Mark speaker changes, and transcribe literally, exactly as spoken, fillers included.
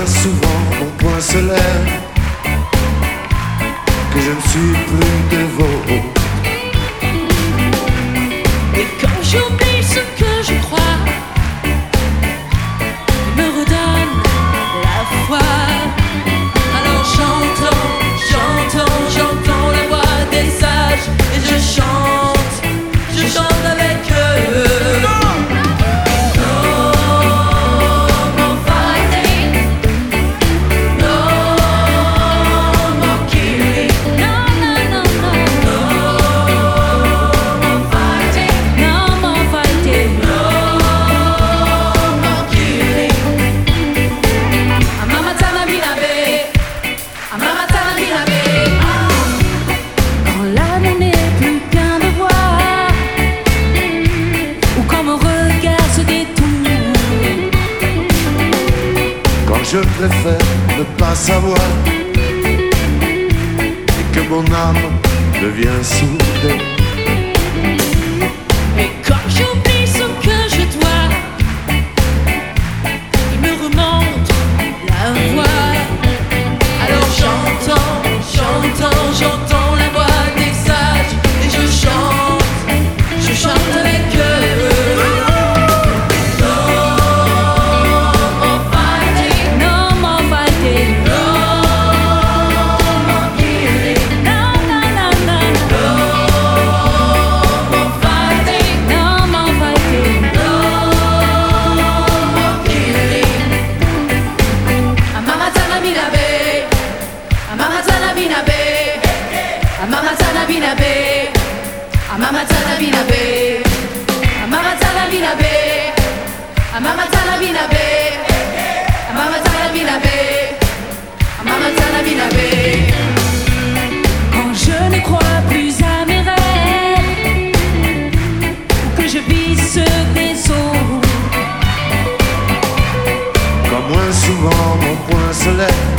Speaker 1: moins souvent mon poing se lève, que je ne suis plus de vôtre.
Speaker 2: Et quand j'oublie ce que je crois, il me redonne la foi. Alors j'entends, j'entends, j'entends la voix des sages, et je chante, je chante avec eux.
Speaker 1: Je préfère ne pas savoir et que mon âme devient sourde.
Speaker 2: Et quand j'oublie ce que je dois, il me remonte la voix. Alors j'entends, j'entends, j'entends la voix des sages, et je chante, je chante avec eux. Amamatana binabe, amamatana binabe, amamatana binabe, amamatana binabe, amamatana binabe, amamatana binabe. Quand je ne crois plus à mes rêves, ou que je vis ce vaisseau,
Speaker 1: quand moins souvent mon poing se lève,